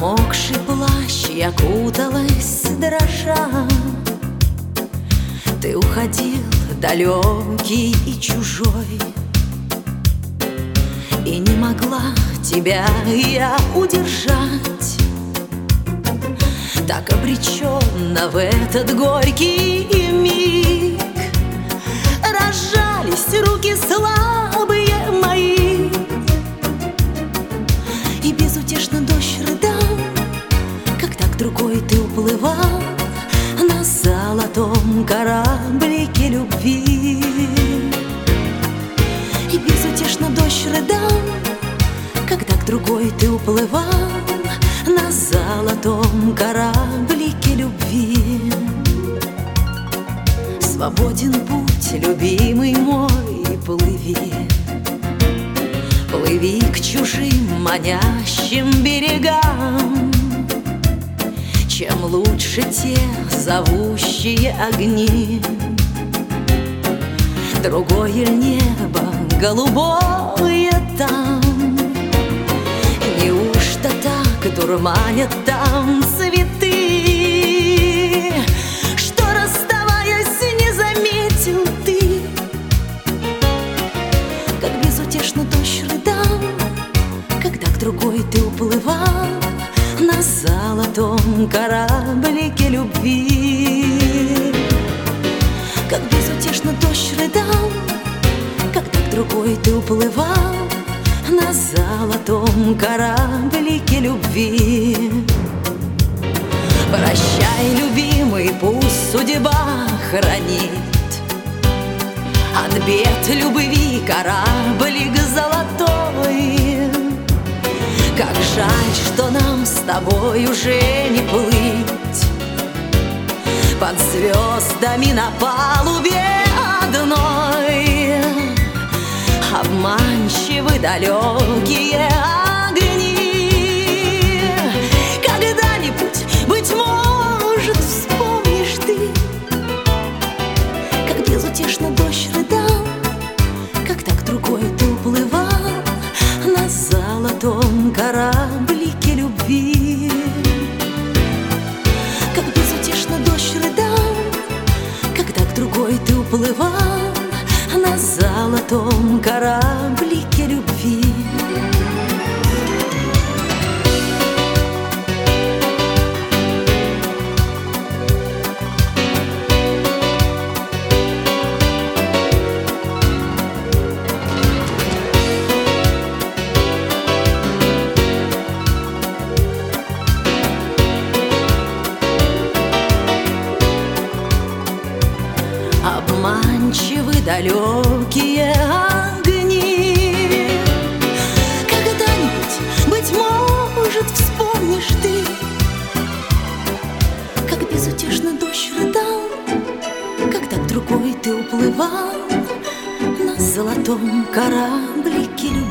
Промокший плащ я куталась, дрожа. Ты уходил далекий и чужой, и не могла тебя я удержать. Так обреченно в этот горький миг разжались руки слабые мои, и безутешно дождь рыдал, когда к другой ты уплывал на золотом кораблике любви. И безутешно дождь рыдал, когда к другой ты уплывал на золотом кораблике любви. Свободен путь, любимый мой, плыви. Плыви к чужим манящим берегам. Чем лучше те зовущие огни, другое небо голубое там. Неужто так дурманят там цветы, что, расставаясь, не заметил ты? Как безутешно дождь рыдал, когда к другой ты уплывал на золотом кораблике любви. Как безутешно дождь рыдал, когда к другой ты уплывал на золотом кораблике любви. Прощай, любимый, пусть судьба хранит от бед любви кораблик золотой. Как жаль, что нам с тобой уже не плыть под звездами на палубе одной. Обманчивы далекие огни. Когда-нибудь, быть может, вспомнишь ты, как безутешно дождь рыдал, когда к другой ты уплывал на золотом кораблике любви. Как безутешно дождь рыдал, когда к другой ты уплывал на золотом кораблике любви. Обманчивы далекие огни. Когда-нибудь, быть может, вспомнишь ты, как безутешно дождь рыдал, когда к другой ты уплывал на золотом кораблике любви.